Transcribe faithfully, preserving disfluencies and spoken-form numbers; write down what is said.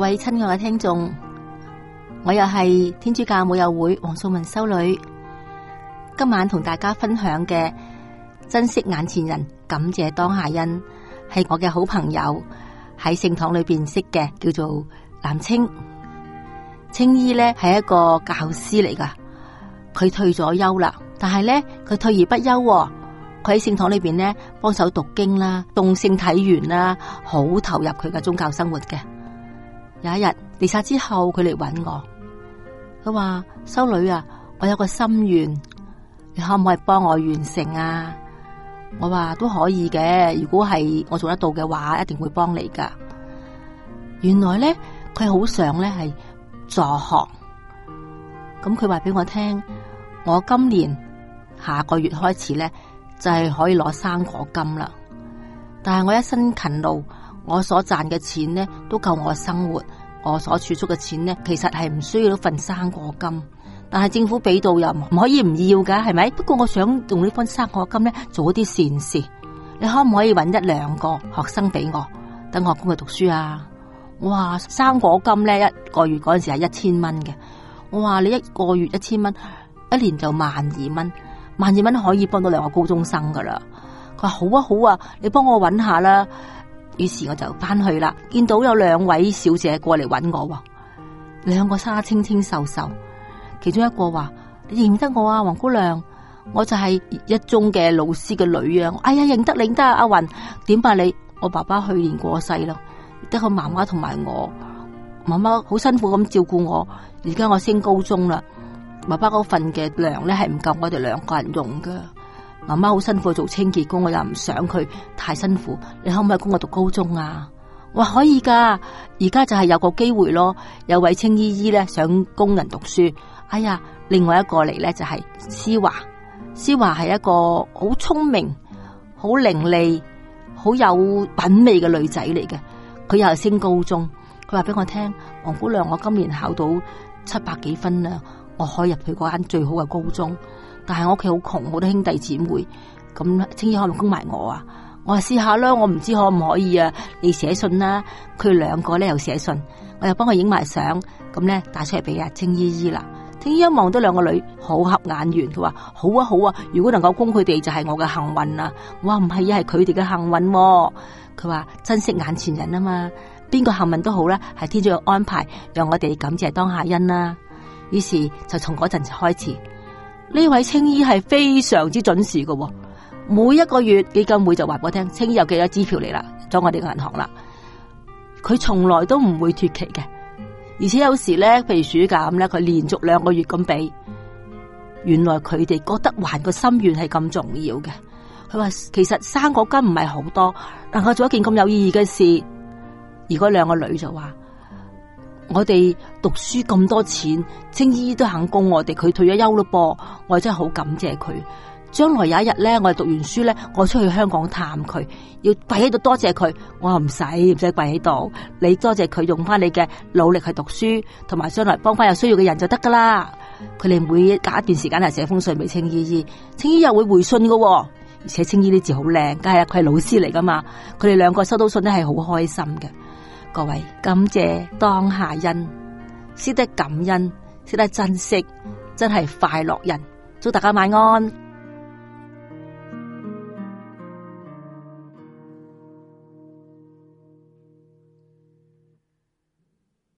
位親愛嘅聽眾，我又係天主教母幼會黃素文修女，今晚同大家分享嘅珍惜眼前人，感謝當下恩，係我嘅好朋友喺聖堂裏邊識嘅，叫做藍青。青衣咧係一個教師嚟噶，佢退咗休啦，但係咧佢退而不休，佢喺聖堂裏邊咧幫手讀經啦、動聖體園啦，好投入佢嘅宗教生活嘅。有一日彌撒之後，佢嚟搵我，佢話：修女啊，我有個心願，你可唔可以幫我完成啊？我話都可以嘅，如果係我做得到嘅話，一定會幫你噶。原來咧，佢好想咧係助學，咁佢話俾我聽，我今年下個月開始咧就係可以攞生果金啦。但係我一身勤勞，我所賺嘅錢咧都夠我生活，我所儲蓄嘅錢咧其實係唔需要份生果金，但係政府俾到又唔可以唔要噶，係咪？不過我想用呢份生果金咧做一啲善事，你可唔可以搵一兩個學生俾我，等我供佢讀書啊？我話生果金咧一個月嗰陣時係一千蚊嘅，我話你一個月一千蚊，一年就萬二蚊，萬二蚊可以幫到兩個高中生噶啦。佢話好啊好啊，你幫我搵下啦。於是我就翻去啦，見到有兩位小姐過嚟搵我，兩個生得清清瘦瘦，其中一個話：你認唔得我啊，黃姑娘？我就係一中嘅老師嘅女啊！哎呀，認得認得啊，阿雲，點辦你？我爸爸去年過世啦，得個媽媽同埋我，媽媽好辛苦咁照顧我，而家我升高中啦，爸爸嗰份嘅糧咧係唔夠我哋兩個人用噶。媽媽好辛苦做清潔工，我又唔想佢太辛苦，你可唔可以供我讀高中啊？我話可以噶，而家就係有個機會咯，有位青姨姨咧想供人讀書。哎呀，另外一個嚟咧就係思華，思華係一個好聰明、好伶俐、好有品味嘅女仔嚟嘅，佢又係升高中。佢話俾我聽，黃姑娘，我今年考到七百幾分啦，我可以入去嗰間最好嘅高中。但係我屋企好窮，好多兄弟姊妹，咁青姨可唔可以供埋我啊？我話試下啦，我唔知可唔可以啊？你寫信啦，佢兩個咧又寫信，我又幫佢影埋相，咁咧帶出嚟俾阿青姨姨啦。青姨一望到兩個女好合眼緣，佢話好啊好啊，如果能夠供佢哋就係我嘅幸運啊！我話唔係啊，係佢哋嘅幸運啊。佢話珍惜眼前人啊嘛，邊個幸運都好啦，係天主嘅安排，讓我哋感謝當下恩啦。於是就從嗰陣開始。呢位青姨係非常之準時嘅，每一個月基金會就話俾我聽，青姨有幾多支票嚟啦，咗我哋嘅銀行啦。佢從來都唔會脫期嘅，而且有時咧，譬如暑假咁咧，佢連續兩個月咁俾。原來佢哋覺得還個心願係咁重要嘅。佢話其實生果金唔係好多，能夠做一件咁有意義嘅事。而嗰兩個女就話：我哋讀書咁多錢，青姨都肯供我哋，佢退咗休咯噃，我真係好感謝佢。將來有一日咧，我哋讀完書咧，我出去香港探佢，要跪喺度多謝佢。我話唔使唔使跪喺度，你多謝佢用翻你嘅努力去讀書，同埋將來幫翻有需要嘅人就得噶啦。佢哋每隔一段時間係寫封信俾青姨姨，青姨又會回信噶，而且青姨啲字好靚，梗係佢係老師嚟噶嘛。佢哋兩個收到信咧係好開心嘅。各位，感謝當下恩，識得感恩，識得珍惜，真係快樂人。祝大家晚安。